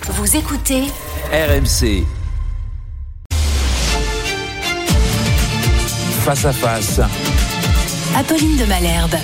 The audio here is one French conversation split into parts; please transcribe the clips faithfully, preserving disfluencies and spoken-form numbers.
Vous écoutez R M C. Face à face. Apolline de Malherbe.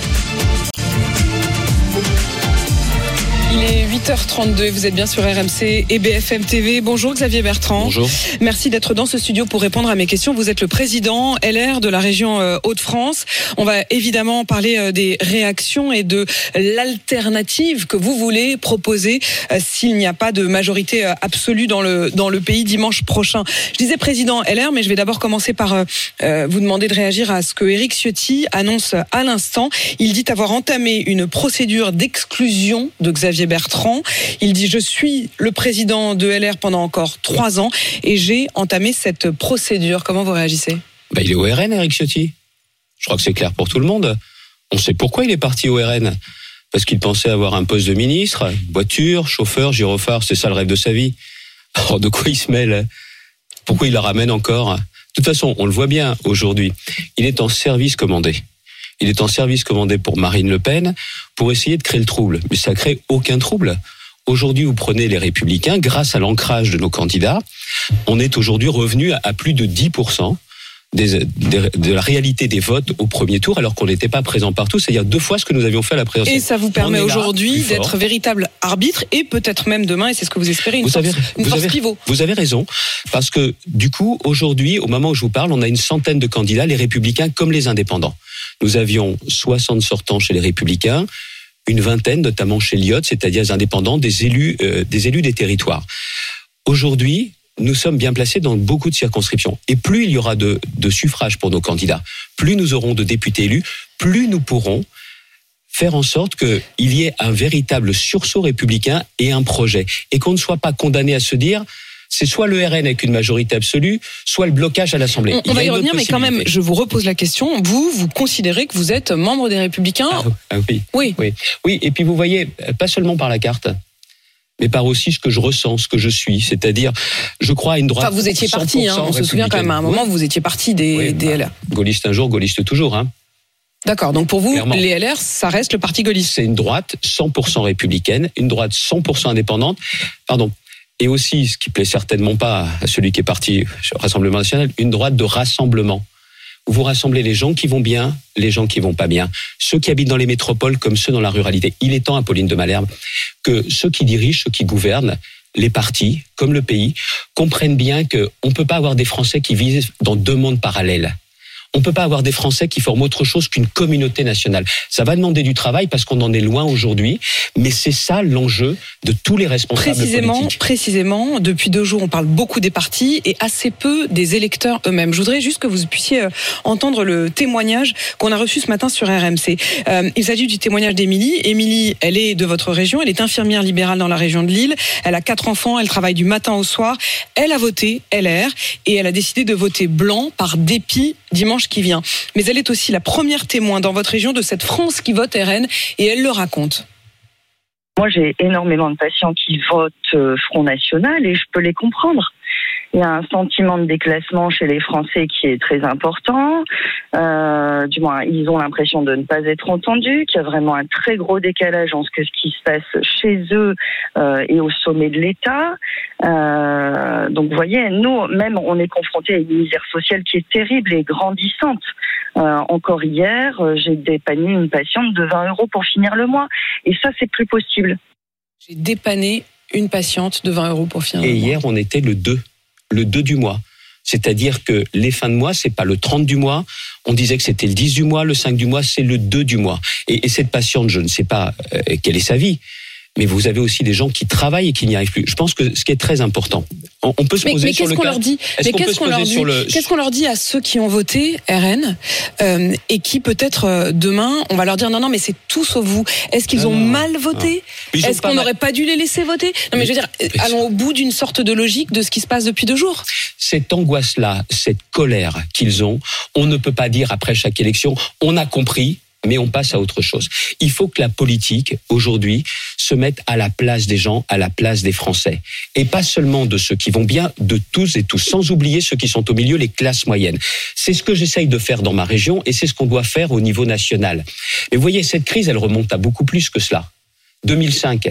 Il est huit heures trente-deux et vous êtes bien sur R M C et B F M T V. Bonjour Xavier Bertrand. Bonjour. Merci d'être dans ce studio pour répondre à mes questions. Vous êtes le président L R de la région Hauts-de-France. On va évidemment parler des réactions et de l'alternative que vous voulez proposer s'il n'y a pas de majorité absolue dans le, dans le pays dimanche prochain. Je disais président L R, mais je vais d'abord commencer par euh, vous demander de réagir à ce que Éric Ciotti annonce à l'instant. Il dit avoir entamé une procédure d'exclusion de Xavier Bertrand. Il dit « Je suis le président de L R pendant encore trois ans et j'ai entamé cette procédure ». Comment vous réagissez ? Bah, il est au R N, Éric Ciotti. Je crois que c'est clair pour tout le monde. On sait pourquoi il est parti au R N. Parce qu'il pensait avoir un poste de ministre, voiture, chauffeur, gyrophare, c'est ça le rêve de sa vie. Alors de quoi il se mêle ? Pourquoi il la ramène encore ? De toute façon, on le voit bien aujourd'hui. Il est en service commandé. Il est en service commandé pour Marine Le Pen pour essayer de créer le trouble. Mais ça crée aucun trouble. Aujourd'hui, vous prenez les Républicains, grâce à l'ancrage de nos candidats, on est aujourd'hui revenu à plus de dix pour cent des, des, de la réalité des votes au premier tour, alors qu'on n'était pas présent partout, c'est-à-dire deux fois ce que nous avions fait à la présidentielle. Et ça vous permet aujourd'hui d'être véritable arbitre et peut-être même demain, et c'est ce que vous espérez, une vous force, avez, une vous force avez, pivot. Vous avez raison, parce que du coup, aujourd'hui, au moment où je vous parle, on a une centaine de candidats, les Républicains comme les indépendants. Nous avions soixante sortants chez les Républicains, une vingtaine notamment chez l'I O T, c'est-à-dire les indépendants, des élus, euh, des élus des territoires. Aujourd'hui, nous sommes bien placés dans beaucoup de circonscriptions. Et plus il y aura de, de suffrages pour nos candidats, plus nous aurons de députés élus, plus nous pourrons faire en sorte qu'il y ait un véritable sursaut républicain et un projet. Et qu'on ne soit pas condamné à se dire... c'est soit le R N avec une majorité absolue, soit le blocage à l'Assemblée. On, on va y revenir, mais quand même, je vous repose la question. Vous, vous considérez que vous êtes membre des Républicains ? Ah, ah oui. Oui. oui. Oui, et puis vous voyez, pas seulement par la carte, mais par aussi ce que je ressens, ce que je suis. C'est-à-dire, je crois à une droite. Enfin, vous étiez parti, hein, on se souvient quand même à un moment, vous étiez parti des, oui, des bah, L R. Gaulliste un jour, gaulliste toujours. Hein. D'accord, donc pour vous, clairement, les L R, ça reste le parti gaulliste. C'est une droite cent pour cent républicaine, une droite cent pour cent indépendante. Pardon. Et aussi, ce qui plaît certainement pas à celui qui est parti au Rassemblement national, une droite de rassemblement. Où vous rassemblez les gens qui vont bien, les gens qui vont pas bien. Ceux qui habitent dans les métropoles comme ceux dans la ruralité. Il est temps, Apolline de Malherbe, que ceux qui dirigent, ceux qui gouvernent, les partis, comme le pays, comprennent bien qu'on ne peut pas avoir des Français qui vivent dans deux mondes parallèles. On ne peut pas avoir des Français qui forment autre chose qu'une communauté nationale. Ça va demander du travail parce qu'on en est loin aujourd'hui, mais c'est ça l'enjeu de tous les responsables précisément, politiques. Précisément, depuis deux jours, on parle beaucoup des partis et assez peu des électeurs eux-mêmes. Je voudrais juste que vous puissiez entendre le témoignage qu'on a reçu ce matin sur R M C. Euh, il s'agit du témoignage d'Émilie. Émilie, elle est de votre région, elle est infirmière libérale dans la région de Lille, elle a quatre enfants, elle travaille du matin au soir, elle a voté L R et elle a décidé de voter blanc par dépit dimanche qui vient. Mais elle est aussi la première témoin dans votre région de cette France qui vote R N et elle le raconte. Moi, j'ai énormément de patients qui votent Front National et je peux les comprendre. Il y a un sentiment de déclassement chez les Français qui est très important. Euh, du moins, ils ont l'impression de ne pas être entendus, qu'il y a vraiment un très gros décalage entre ce qui se passe chez eux euh, et au sommet de l'État. Euh, donc, vous voyez, nous, même, on est confrontés à une misère sociale qui est terrible et grandissante. Euh, encore hier, j'ai dépanné une patiente de vingt euros pour finir le mois. Et ça, c'est plus possible. J'ai dépanné une patiente de vingt euros pour finir le mois. Et hier, on était le deux. Le deux du mois. C'est-à-dire que les fins de mois, c'est pas le trente du mois. On disait que c'était le dix du mois, le cinq du mois, c'est le deux du mois. Et, et cette patiente, je ne sais pas euh, quelle est sa vie, mais vous avez aussi des gens qui travaillent et qui n'y arrivent plus. Je pense que ce qui est très important, on, on peut se mais, poser mais sur le qu'on cas. Leur dit Est-ce mais qu'est-ce qu'on, leur dit le... qu'est-ce qu'on leur dit à ceux qui ont voté R N euh, et qui peut-être euh, demain, on va leur dire non, non, mais c'est tout sauf vous. Est-ce qu'ils non, ont non, mal voté ? Est-ce qu'on n'aurait mal... pas dû les laisser voter ? Non, mais, mais je veux dire, mais... allons au bout d'une sorte de logique de ce qui se passe depuis deux jours. Cette angoisse-là, cette colère qu'ils ont, on ne peut pas dire après chaque élection, on a compris, mais on passe à autre chose. Il faut que la politique, aujourd'hui, se mette à la place des gens, à la place des Français. Et pas seulement de ceux qui vont bien, de tous et tous, sans oublier ceux qui sont au milieu, les classes moyennes. C'est ce que j'essaye de faire dans ma région et c'est ce qu'on doit faire au niveau national. Et vous voyez, cette crise, elle remonte à beaucoup plus que cela. deux mille cinq,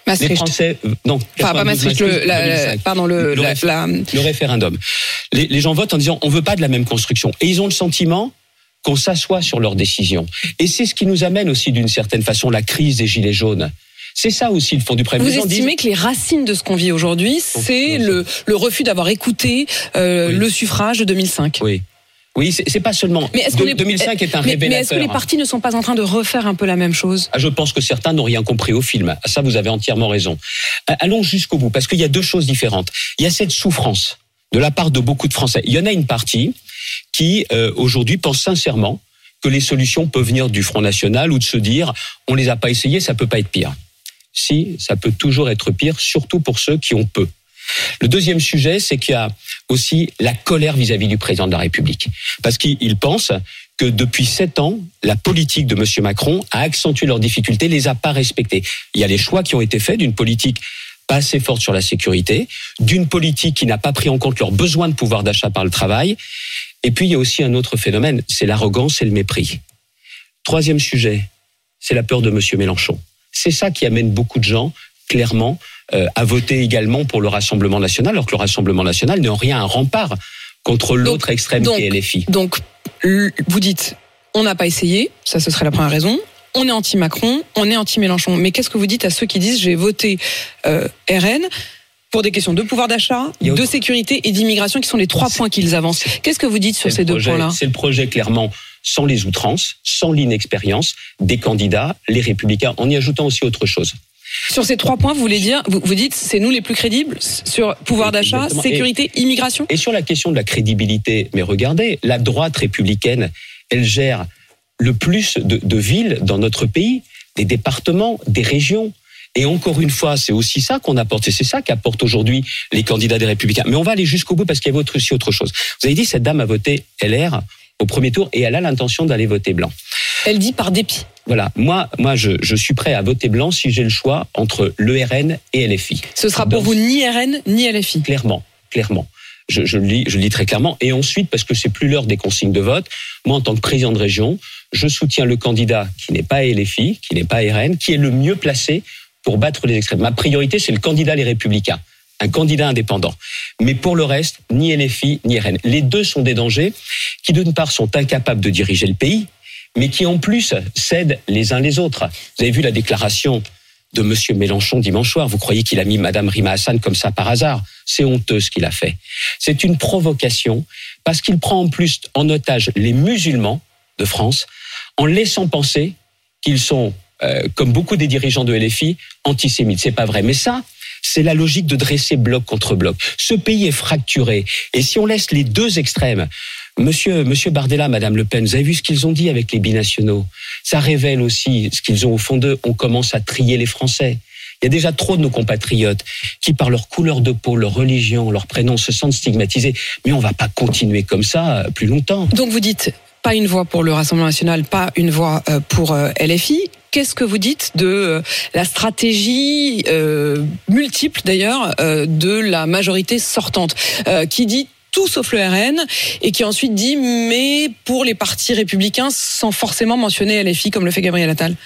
Maastricht. Les Français, non, enfin pas Maastricht, le, la, la, pardon, le, le, la, réf- la... le référendum. Les, les gens votent en disant on veut pas de la même construction, et ils ont le sentiment qu'on s'assoit sur leurs décisions. Et c'est ce qui nous amène aussi d'une certaine façon la crise des gilets jaunes. C'est ça aussi le fond du problème. Vous les gens estimez disent... que les racines de ce qu'on vit aujourd'hui, c'est non, le, le refus d'avoir écouté euh, oui. le suffrage de deux mille cinq. Oui. Oui, c'est, c'est pas seulement. Mais est-ce de, que les, deux mille cinq est un mais, révélateur. Mais est-ce que les partis ne sont pas en train de refaire un peu la même chose ? Ah, je pense que certains n'ont rien compris au film. Ça, vous avez entièrement raison. Allons jusqu'au bout, parce qu'il y a deux choses différentes. Il y a cette souffrance de la part de beaucoup de Français. Il y en a une partie qui, euh, aujourd'hui, pense sincèrement que les solutions peuvent venir du Front National ou de se dire on les a pas essayées, ça peut pas être pire. Si, ça peut toujours être pire, surtout pour ceux qui ont peu. Le deuxième sujet, c'est qu'il y a aussi la colère vis-à-vis du président de la République. Parce qu'il pense que depuis sept ans, la politique de M. Macron a accentué leurs difficultés, les a pas respectées. Il y a les choix qui ont été faits d'une politique pas assez forte sur la sécurité, d'une politique qui n'a pas pris en compte leurs besoins de pouvoir d'achat par le travail. Et puis, il y a aussi un autre phénomène, c'est l'arrogance et le mépris. Troisième sujet, c'est la peur de M. Mélenchon. C'est ça qui amène beaucoup de gens, clairement, euh, à voter également pour le Rassemblement national, alors que le Rassemblement national n'est en rien un rempart contre l'autre donc, extrême donc, qui est L F I. Donc, vous dites, on n'a pas essayé, ça ce serait la première raison. On est anti-Macron, on est anti-Mélenchon. Mais qu'est-ce que vous dites à ceux qui disent, j'ai voté euh, R N pour des questions de pouvoir d'achat, de sécurité et d'immigration, qui sont les trois points qu'ils avancent. Qu'est-ce que vous dites sur c'est ces deux projet, points-là ? C'est le projet, clairement, sans les outrances, sans l'inexpérience des candidats, les Républicains, en y ajoutant aussi autre chose. Sur ces trois points, vous voulez dire, vous, vous dites, c'est nous les plus crédibles sur pouvoir d'achat, exactement. Sécurité, et, immigration ? Et sur la question de la crédibilité, mais regardez, la droite républicaine, elle gère le plus de, de villes dans notre pays, des départements, des régions. Et encore une fois, c'est aussi ça qu'on apporte, et c'est ça qu'apportent aujourd'hui les candidats des Républicains. Mais on va aller jusqu'au bout parce qu'il y a aussi autre chose. Vous avez dit, cette dame a voté L R au premier tour et elle a l'intention d'aller voter blanc. Elle dit par dépit. Voilà, moi, moi, je, je suis prêt à voter blanc si j'ai le choix entre le R N et L F I. Ce sera pour Donc, vous ni R N ni L F I. Clairement, clairement. Je, je le lis, je le lis très clairement. Et ensuite, parce que c'est plus l'heure des consignes de vote, moi, en tant que président de région, je soutiens le candidat qui n'est pas L F I, qui n'est pas R N, qui est le mieux placé pour battre les extrêmes. Ma priorité, c'est le candidat Les Républicains, un candidat indépendant. Mais pour le reste, ni L F I, ni R N. Les deux sont des dangers qui, d'une part, sont incapables de diriger le pays, mais qui, en plus, cèdent les uns les autres. Vous avez vu la déclaration de M. Mélenchon dimanche soir. Vous croyez qu'il a mis Mme Rima Hassan comme ça par hasard ? C'est honteux ce qu'il a fait. C'est une provocation parce qu'il prend en plus en otage les musulmans de France en laissant penser qu'ils sont, euh, comme beaucoup des dirigeants de L F I, antisémites. C'est pas vrai. Mais ça, c'est la logique de dresser bloc contre bloc. Ce pays est fracturé. Et si on laisse les deux extrêmes, Monsieur, Monsieur Bardella, Madame Le Pen, vous avez vu ce qu'ils ont dit avec les binationaux ? Ça révèle aussi ce qu'ils ont au fond d'eux. On commence à trier les Français. Il y a déjà trop de nos compatriotes qui, par leur couleur de peau, leur religion, leur prénom, se sentent stigmatisés. Mais on ne va pas continuer comme ça plus longtemps. Donc vous dites, pas une voix pour le Rassemblement national, pas une voix pour L F I. Qu'est-ce que vous dites de la stratégie euh, multiple, d'ailleurs, euh, de la majorité sortante, euh, qui dit tout sauf le R N, et qui ensuite dit mais pour les partis républicains sans forcément mentionner L F I comme le fait Gabriel Attal.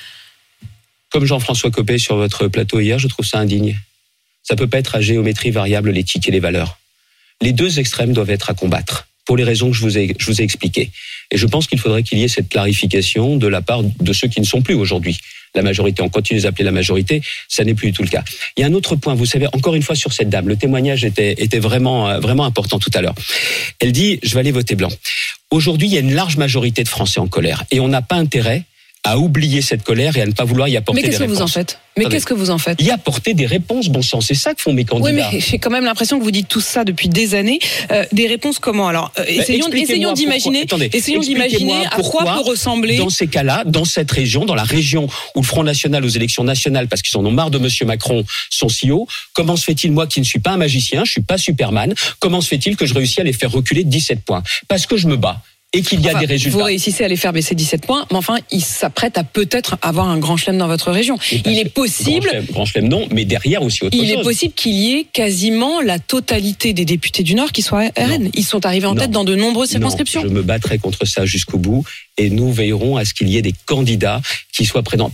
Comme Jean-François Copé sur votre plateau hier, je trouve ça indigne. Ça peut pas être à géométrie variable l'éthique et les valeurs. Les deux extrêmes doivent être à combattre pour les raisons que je vous ai, je vous ai expliquées. Et je pense qu'il faudrait qu'il y ait cette clarification de la part de ceux qui ne sont plus aujourd'hui la majorité. On continue de les appeler la majorité, ça n'est plus du tout le cas. Il y a un autre point, vous savez, encore une fois sur cette dame, le témoignage était, était vraiment, vraiment important tout à l'heure. Elle dit, je vais aller voter blanc. Aujourd'hui, il y a une large majorité de Français en colère et on n'a pas intérêt à oublier cette colère et à ne pas vouloir y apporter des réponses. Mais qu'est-ce que vous en faites ? Mais Attendez. qu'est-ce que vous en faites ? Y apporter des réponses, bon sang, c'est ça que font mes candidats. Oui, mais j'ai quand même l'impression que vous dites tout ça depuis des années. Euh, des réponses comment ? Alors, euh, essayons, essayons d'imaginer, Attendez, essayons d'imaginer à quoi peut ressembler. Dans ces cas-là, dans cette région, dans la région où le Front National aux élections nationales, parce qu'ils en ont marre de Monsieur Macron, son C E O, comment se fait-il, moi qui ne suis pas un magicien, je suis pas Superman, comment se fait-il que je réussis à les faire reculer de dix-sept points ? Parce que je me bats. Et qu'il y a enfin, des résultats. Vous réussissez à les faire baisser dix-sept points, mais enfin, ils s'apprêtent à peut-être avoir un grand chelem dans votre région. Il est possible... Grand chelem, grand chelem non, mais derrière aussi autre il chose. Il chose. est possible qu'il y ait quasiment la totalité des députés du Nord qui soient R N. Non. Ils sont arrivés en non. tête dans de nombreuses circonscriptions. Non, je me battrai contre ça jusqu'au bout et nous veillerons à ce qu'il y ait des candidats qui soient présents. Pourquoi ?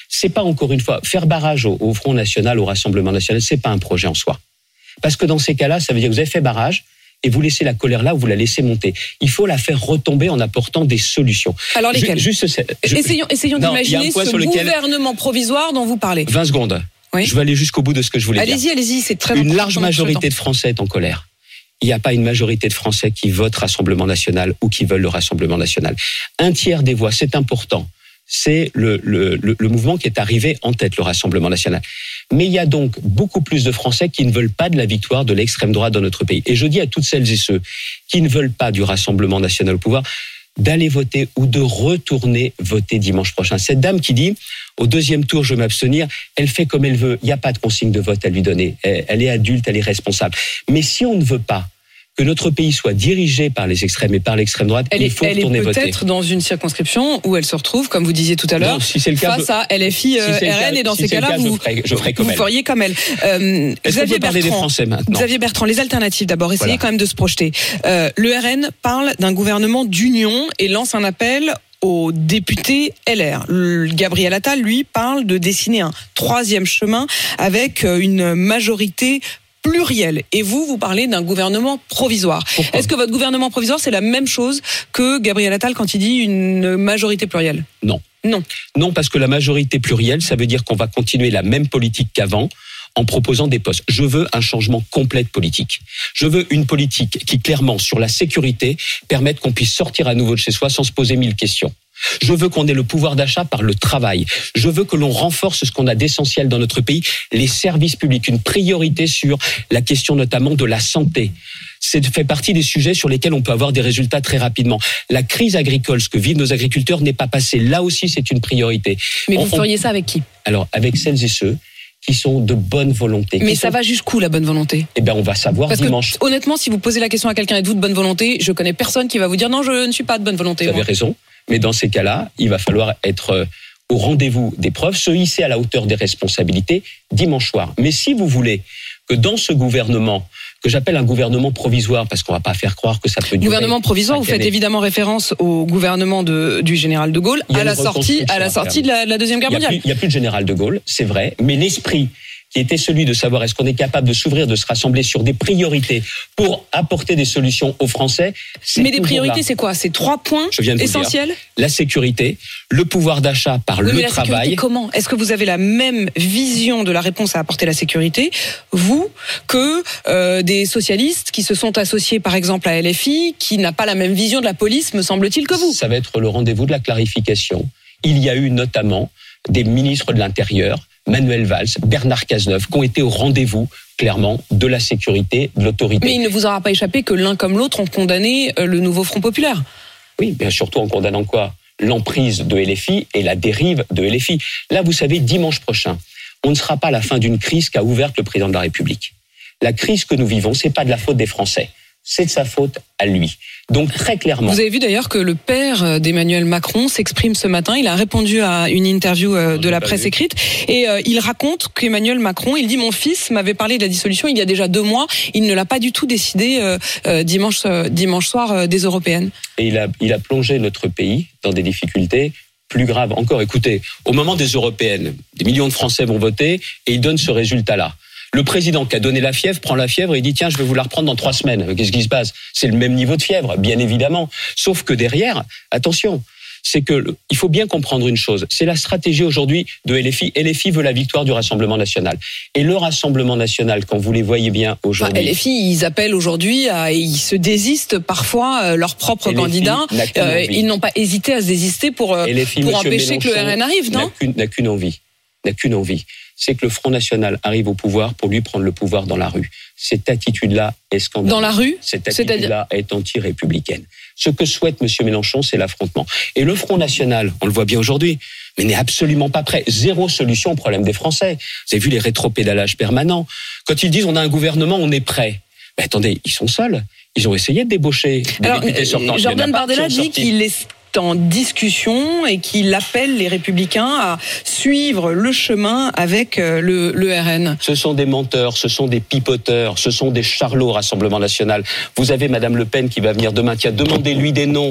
C'est pas encore une fois faire barrage au, au Front National, au Rassemblement National, c'est pas un projet en soi. Parce que dans ces cas-là, ça veut dire que vous avez fait barrage et vous laissez la colère là ou vous la laissez monter. Il faut la faire retomber en apportant des solutions. Alors lesquelles ? Juste, je, Essayons, essayons non, d'imaginer ce gouvernement lequel... provisoire dont vous parlez. vingt secondes. Oui. Je vais aller jusqu'au bout de ce que je voulais allez-y, dire. Allez-y, allez-y, c'est très Une large majorité de Français est en colère. Il n'y a pas une majorité de Français qui votent Rassemblement National ou qui veulent le Rassemblement National. Un tiers des voix, c'est important. C'est le, le, le, le mouvement qui est arrivé en tête, le Rassemblement National. Mais il y a donc beaucoup plus de Français qui ne veulent pas de la victoire de l'extrême droite dans notre pays. Et je dis à toutes celles et ceux qui ne veulent pas du Rassemblement National au pouvoir d'aller voter ou de retourner voter dimanche prochain. Cette dame qui dit au deuxième tour je vais m'abstenir, elle fait comme elle veut. Il n'y a pas de consigne de vote à lui donner. Elle est adulte, elle est responsable. Mais si on ne veut pas que notre pays soit dirigé par les extrêmes et par l'extrême droite, elle il est, faut elle retourner est voter. Peut-être dans une circonscription où elle se retrouve, comme vous disiez tout à l'heure, non, si c'est le cas, face à L F I euh, si R N, et dans si ces cas-là, cas, vous, je ferai, je ferai comme vous elle. feriez comme elle. Euh, Est-ce Xavier qu'on peut parler des Bertrand, Français maintenant ? Xavier Bertrand, les alternatives d'abord, essayez Voilà. quand même de se projeter. Euh, le R N parle d'un gouvernement d'union et lance un appel aux députés L R. Le Gabriel Attal, lui, parle de dessiner un troisième chemin avec une majorité pluriel. Et vous, vous parlez d'un gouvernement provisoire. Pourquoi ? Est-ce que votre gouvernement provisoire, c'est la même chose que Gabriel Attal quand il dit une majorité plurielle ? Non. Non. Non, parce que la majorité plurielle, ça veut dire qu'on va continuer la même politique qu'avant en proposant des postes. Je veux un changement complet de politique. Je veux une politique qui, clairement, sur la sécurité, permette qu'on puisse sortir à nouveau de chez soi sans se poser mille questions. Je veux qu'on ait le pouvoir d'achat par le travail. Je veux que l'on renforce ce qu'on a d'essentiel dans notre pays, les services publics, une priorité sur la question notamment de la santé. C'est fait partie des sujets sur lesquels on peut avoir des résultats très rapidement. La crise agricole, ce que vivent nos agriculteurs, n'est pas passée. Là aussi, c'est une priorité. Mais on, vous feriez ça avec qui ? Alors, avec celles et ceux qui sont de bonne volonté. Mais qui ça sont... va jusqu'où, la bonne volonté ? Eh bien, on va savoir Parce dimanche. Que, honnêtement, si vous posez la question à quelqu'un, êtes-vous de bonne volonté ? Je connais personne qui va vous dire non, je ne suis pas de bonne volonté. Vous avez moi. raison. Mais dans ces cas-là, il va falloir être au rendez-vous des preuves, se hisser à la hauteur des responsabilités dimanche soir. Mais si vous voulez que dans ce gouvernement, que j'appelle un gouvernement provisoire, parce qu'on ne va pas faire croire que ça peut durer... Gouvernement provisoire, vous faites années. évidemment référence au gouvernement de, du général de Gaulle à la sortie, à la sortie de la, de la Deuxième Guerre mondiale. Il n'y a plus de général de Gaulle, c'est vrai, mais l'esprit qui était celui de savoir est-ce qu'on est capable de s'ouvrir, de se rassembler sur des priorités pour apporter des solutions aux Français. Mais des priorités, là. C'est quoi ? C'est trois points essentiels ? La sécurité, le pouvoir d'achat par oui, le mais la travail. Sécurité, comment ? Est-ce que vous avez la même vision de la réponse à apporter la sécurité, vous, que euh, des socialistes qui se sont associés par exemple à L F I, qui n'a pas la même vision de la police, me semble-t-il, que vous ? Ça va être le rendez-vous de la clarification. Il y a eu notamment des ministres de l'Intérieur, Manuel Valls, Bernard Cazeneuve, qui ont été au rendez-vous, clairement, de la sécurité, de l'autorité. Mais il ne vous aura pas échappé que l'un comme l'autre ont condamné le nouveau Front Populaire. Oui, bien surtout en condamnant quoi ? L'emprise de L F I et la dérive de L F I. Là, vous savez, dimanche prochain, on ne sera pas à la fin d'une crise qu'a ouverte le président de la République. La crise que nous vivons, c'est pas de la faute des Français. C'est de sa faute à lui. Donc très clairement. Vous avez vu d'ailleurs que le père d'Emmanuel Macron s'exprime ce matin. Il a répondu à une interview de la presse écrite et euh, il raconte qu'Emmanuel Macron, il dit mon fils m'avait parlé de la dissolution il y a déjà deux mois. Il ne l'a pas du tout décidé euh, euh, dimanche euh, dimanche soir euh, des européennes. Et il a il a plongé notre pays dans des difficultés plus graves encore. Écoutez, au moment des européennes, des millions de Français vont voter et il donne ce résultat-là. Le président qui a donné la fièvre prend la fièvre et dit tiens, je vais vous la reprendre dans trois semaines. Qu'est-ce qui se passe ? C'est le même niveau de fièvre, bien évidemment. Sauf que derrière, attention, c'est que il faut bien comprendre une chose. C'est la stratégie aujourd'hui de L F I. L F I veut la victoire du Rassemblement national. Et le Rassemblement national, quand vous les voyez bien aujourd'hui... Enfin, L F I, ils appellent aujourd'hui, à, ils se désistent parfois leurs propres candidats. Euh, ils n'ont pas hésité à se désister pour, L F I, pour empêcher que le R N arrive, non ? N'a qu'une, n'a qu'une envie. N'a qu'une envie. C'est que le Front National arrive au pouvoir pour lui prendre le pouvoir dans la rue. Cette attitude-là est scandaleuse. Dans la rue ? Cette attitude-là est anti-républicaine. Ce que souhaite M. Mélenchon, c'est l'affrontement. Et le Front National, on le voit bien aujourd'hui, mais n'est absolument pas prêt. Zéro solution au problème des Français. Vous avez vu les rétropédalages permanents. Quand ils disent on a un gouvernement, on est prêt. Ben attendez, ils sont seuls. Ils ont essayé de débaucher des Alors, députés sortants. Jordan Bardella dit qu'il est en discussion et qu'il appelle les Républicains à suivre le chemin avec le, le R N. Ce sont des menteurs, ce sont des pipoteurs, ce sont des charlots au Rassemblement national. Vous avez Madame Le Pen qui va venir demain. Tiens, demandez-lui des noms.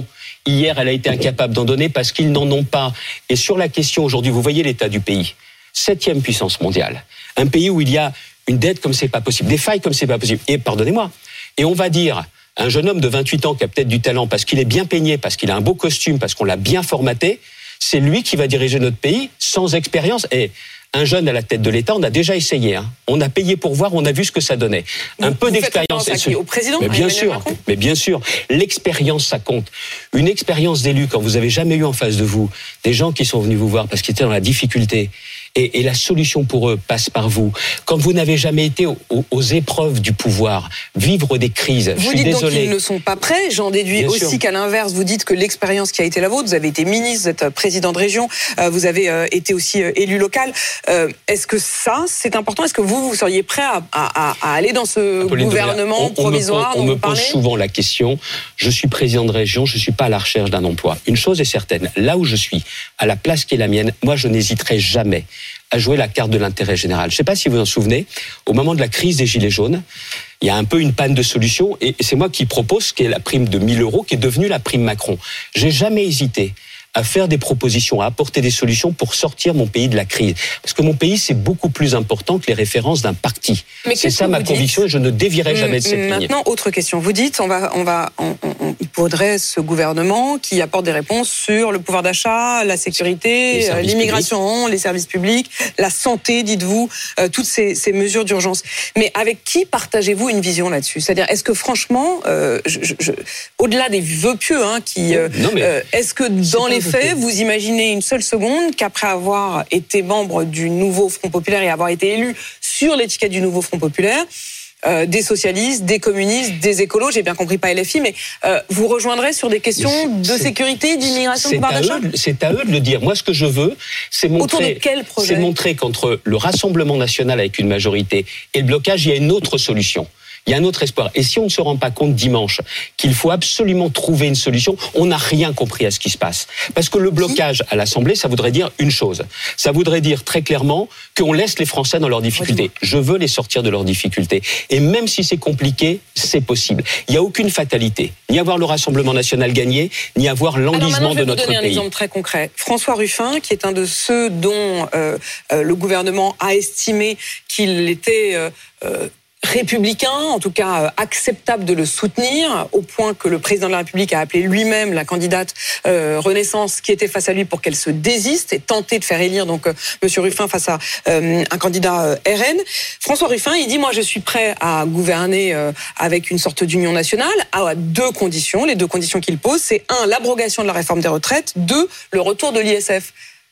Hier, elle a été incapable d'en donner parce qu'ils n'en ont pas. Et sur la question aujourd'hui, vous voyez l'état du pays. Septième puissance mondiale. Un pays où il y a une dette comme c'est pas possible, des failles comme c'est pas possible. Et pardonnez-moi. Et on va dire, un jeune homme de vingt-huit ans qui a peut-être du talent parce qu'il est bien peigné, parce qu'il a un beau costume, parce qu'on l'a bien formaté, c'est lui qui va diriger notre pays sans expérience. Et un jeune à la tête de l'État, on a déjà essayé. Hein. On a payé pour voir, on a vu ce que ça donnait. Vous, un peu vous d'expérience. Faites référence à qui ? Au président ? Mais bien sûr, mais bien sûr. L'expérience, ça compte. Une expérience d'élu, quand vous avez jamais eu en face de vous des gens qui sont venus vous voir parce qu'ils étaient dans la difficulté, et, et la solution pour eux passe par vous. Quand vous n'avez jamais été aux, aux épreuves du pouvoir, vivre des crises, vous je suis dites désolé. Donc qu'ils ne sont pas prêts. J'en déduis bien aussi sûr. Qu'à l'inverse, vous dites que l'expérience qui a été la vôtre, vous avez été ministre, vous êtes président de région, euh, vous avez euh, été aussi euh, élu local. Euh, est-ce que ça, c'est important ? Est-ce que vous, vous seriez prêt à, à, à aller dans ce Apolline gouvernement on, on provisoire me, On me pose souvent la question. Je suis président de région, je ne suis pas à la recherche d'un emploi. Une chose est certaine, là où je suis, à la place qui est la mienne, moi je n'hésiterai jamais à jouer la carte de l'intérêt général. Je ne sais pas si vous vous en souvenez, au moment de la crise des Gilets jaunes, il y a un peu une panne de solutions et c'est moi qui propose ce qui est la prime de mille euros qui est devenue la prime Macron. J'ai jamais hésité à faire des propositions, à apporter des solutions pour sortir mon pays de la crise. Parce que mon pays, c'est beaucoup plus important que les références d'un parti. Mais c'est ça ma conviction et je ne dévierai jamais de cette ligne. Maintenant, autre question. Vous dites, on va, on va, on, on, il faudrait ce gouvernement qui apporte des réponses sur le pouvoir d'achat, la sécurité, l'immigration, publics. les services publics, la santé, dites-vous, euh, toutes ces, ces mesures d'urgence. Mais avec qui partagez-vous une vision là-dessus ? C'est-à-dire, est-ce que franchement, euh, je, je, je, au-delà des vœux pieux, hein, qui, euh, non, mais euh, est-ce que dans les fait, vous imaginez une seule seconde qu'après avoir été membre du nouveau Front Populaire et avoir été élu sur l'étiquette du nouveau Front Populaire, euh, des socialistes, des communistes, des écolos, j'ai bien compris pas L F I, mais euh, vous rejoindrez sur des questions de sécurité, d'immigration, de pouvoir d'achat ? C'est à eux de le dire. Moi, ce que je veux, c'est montrer, Autour de quel projet ? C'est montrer qu'entre le Rassemblement national avec une majorité et le blocage, il y a une autre solution. Il y a un autre espoir. Et si on ne se rend pas compte dimanche qu'il faut absolument trouver une solution, on n'a rien compris à ce qui se passe. Parce que le blocage à l'Assemblée, ça voudrait dire une chose. Ça voudrait dire très clairement qu'on laisse les Français dans leurs difficultés. Je veux les sortir de leurs difficultés. Et même si c'est compliqué, c'est possible. Il n'y a aucune fatalité. Ni avoir le Rassemblement national gagné, ni avoir l'enlisement de notre pays. Je vais vous donner un exemple très concret. François Ruffin, qui est un de ceux dont euh, euh, le gouvernement a estimé qu'il était... Euh, euh, républicain, en tout cas euh, acceptable de le soutenir, au point que le président de la République a appelé lui-même la candidate euh, Renaissance qui était face à lui pour qu'elle se désiste et tenter de faire élire donc euh, Monsieur Ruffin face à euh, un candidat euh, R N. François Ruffin, il dit moi je suis prêt à gouverner euh, avec une sorte d'union nationale à deux conditions. Les deux conditions qu'il pose, c'est un, l'abrogation de la réforme des retraites, deux, le retour de l'I S F.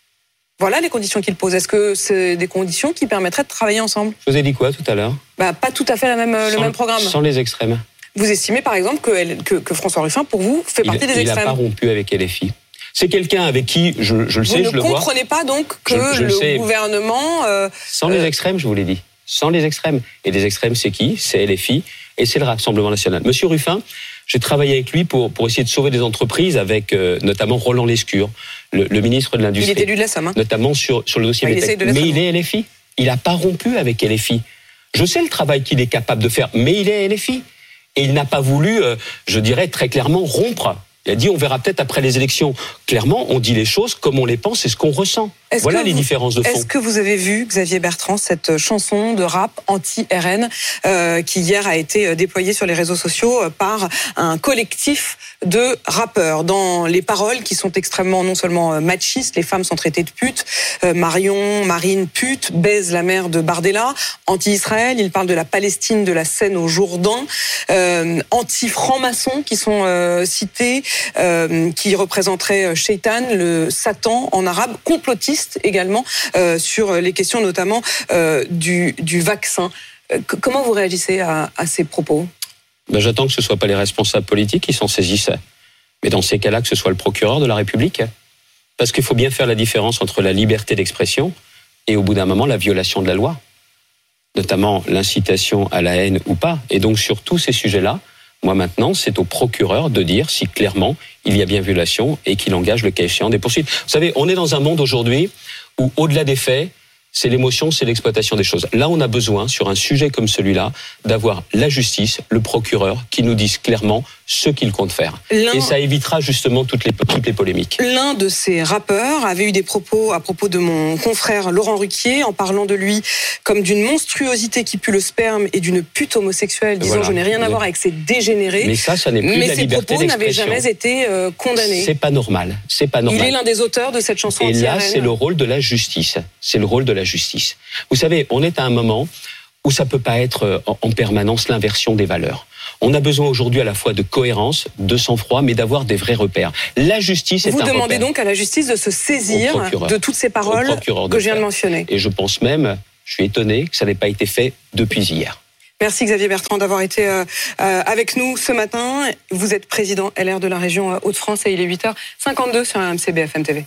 Voilà les conditions qu'il pose. Est-ce que c'est des conditions qui permettraient de travailler ensemble ? Je vous ai dit quoi tout à l'heure ? Bah, pas tout à fait la même, sans, le même programme. Sans les extrêmes. Vous estimez par exemple que, que, que François Ruffin, pour vous, fait partie il, des il extrêmes ? Il n'a pas rompu avec L F I. C'est quelqu'un avec qui, je, je le sais, vous je le vois... Vous ne comprenez pas donc que je, je le, le sais. gouvernement... Euh, sans euh, les extrêmes, je vous l'ai dit. Sans les extrêmes. Et les extrêmes, c'est qui ? C'est L F I et c'est le Rassemblement national. Monsieur Ruffin, j'ai travaillé avec lui pour, pour essayer de sauver des entreprises avec euh, notamment Roland Lescure, le, le ministre de l'Industrie. Il est élu de la Somme. Hein. Notamment sur, sur le dossier ah, Métec. Mais il est L F I. Il n'a pas rompu avec L F I. Je sais le travail qu'il est capable de faire, mais il est L F I. Et il n'a pas voulu, euh, je dirais très clairement, rompre. Il a dit on verra peut-être après les élections. Clairement, on dit les choses comme on les pense et ce qu'on ressent. Est-ce voilà les vous, différences de fond. Est-ce que vous avez vu, Xavier Bertrand, cette chanson de rap anti-R N euh, qui hier a été déployée sur les réseaux sociaux par un collectif de rappeurs, dans les paroles qui sont extrêmement non seulement machistes, les femmes sont traitées de putes, euh, Marion, Marine pute, baise la mère de Bardella, anti-Israël, il parle de la Palestine, de la Seine au Jourdain, euh, anti-francs-maçons qui sont euh, cités, euh, qui représenteraient Shaitan, le Satan en arabe, complotiste également, euh, sur les questions notamment euh, du, du vaccin. Euh, comment vous réagissez à, à ces propos ? Ben, j'attends que ce ne soit pas les responsables politiques qui s'en saisissent. Mais dans ces cas-là, que ce soit le procureur de la République. Parce qu'il faut bien faire la différence entre la liberté d'expression et au bout d'un moment, la violation de la loi. Notamment l'incitation à la haine ou pas. Et donc sur tous ces sujets-là, moi maintenant, c'est au procureur de dire si clairement il y a bien violation et qu'il engage le cas échéant des poursuites. Vous savez, on est dans un monde aujourd'hui où, au-delà des faits, C'est l'émotion, c'est l'exploitation des choses. Là, on a besoin, sur un sujet comme celui-là, d'avoir la justice, le procureur, qui nous disent clairement ce qu'il compte faire. L'un... Et ça évitera justement toutes les, toutes les polémiques. L'un de ces rappeurs avait eu des propos à propos de mon confrère Laurent Ruquier, en parlant de lui comme d'une monstruosité qui pue le sperme et d'une pute homosexuelle, disant voilà. Je n'ai rien à voir avec ces dégénérés. Mais ça, ça n'est plus Mais la liberté d'expression. Mais ces propos n'avaient jamais été euh, condamnés. C'est pas normal. C'est pas normal. Il est l'un des auteurs de cette chanson. Et là, c'est le rôle de la justice. C'est le rôle de la justice. Vous savez, on est à un moment où ça peut pas être en permanence l'inversion des valeurs. On a besoin aujourd'hui à la fois de cohérence, de sang-froid, mais d'avoir des vrais repères. La justice est un repère. Vous demandez donc à la justice de se saisir de toutes ces paroles que je viens de mentionner. Et je pense même, je suis étonné que ça n'ait pas été fait depuis hier. Merci Xavier Bertrand d'avoir été euh, euh, avec nous ce matin. Vous êtes président L R de la région Hauts-de-France et il est huit heures cinquante-deux sur R M C B F M T V.